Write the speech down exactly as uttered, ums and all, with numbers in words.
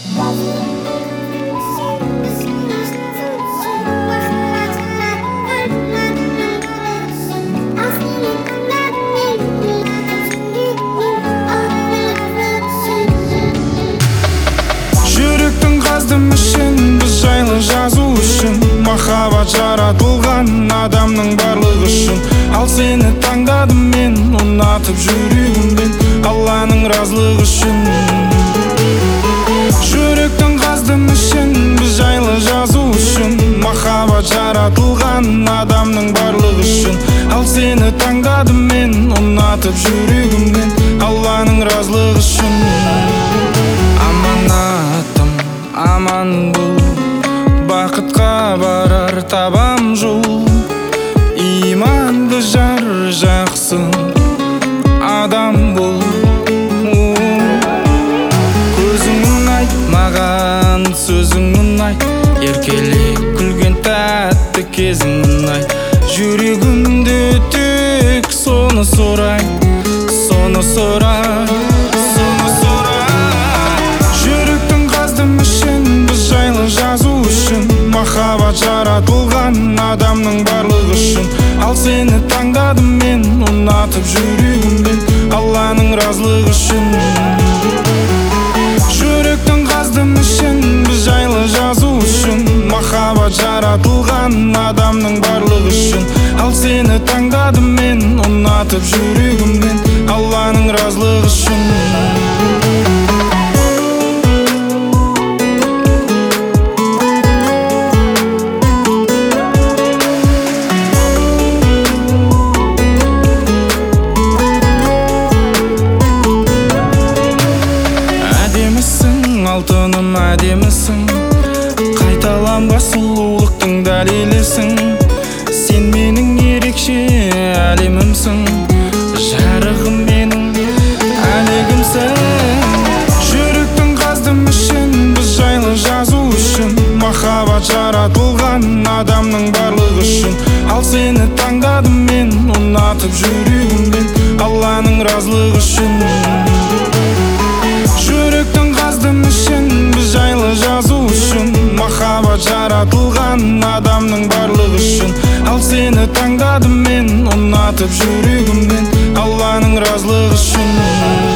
Жүректің қаздым үшін біз жайлы жазу үшін махаббат жаратылған адамның барлығы үшін. Ал сені таңдадым мен, ұнатып жүрегіммен, Алланың разылығы үшін. Жүректің қаздым үшін біз жайлы жазу үшін махаббат жаратылған адамның барлығы үшін. Ал сені таңдадым мен, ұнатып жүрегіммен, Алланың разылығы үшін. Аманатым, аман бол, бақытқа барар табам жол. Иманды жар, жақсы адам бол. Көзіңнен айт, маған сөзіңнен айт, еркелей күлген тәтті кезіңнен айт. Жүрегімді тек соны сұрай, соны сұрай, соны сұрай. Жүректің қаздым үшін біз жайлы жазу үшін махаббат жаратылған адамның барлығы үшін. Ал сені таңдадым мен, ұнатып жүрегіммен, Алланың разылығы үшін. Жүректің қаздым үшін біз жайлы жазу үшін махаббат жаратылған адамның барлығы үшін. Ал сені таңдадым мен, ұнатып жүрегіммен, Алланың разылығы үшін. Алтыным әдемісің, қайталанбас сұлулықтың дәлелісің. Сен менің ерекше әлемімсің, жарығым менің әлегімсің. Жүректің қаздым үшін біз жайлы жазу үшін махаббат жаратылған адамның барлығы үшін. Ал сені таңдадым мен, ұнатып жүрегіммен, Алланың разылығы үшін. Жүректің қаздым үшін біз жайлы жазу үшін махаббат жаратылған адамның барлығы үшін. Ал сені таңдадым мен, ұнатып жүрегіммен, Алланың разылығы үшін.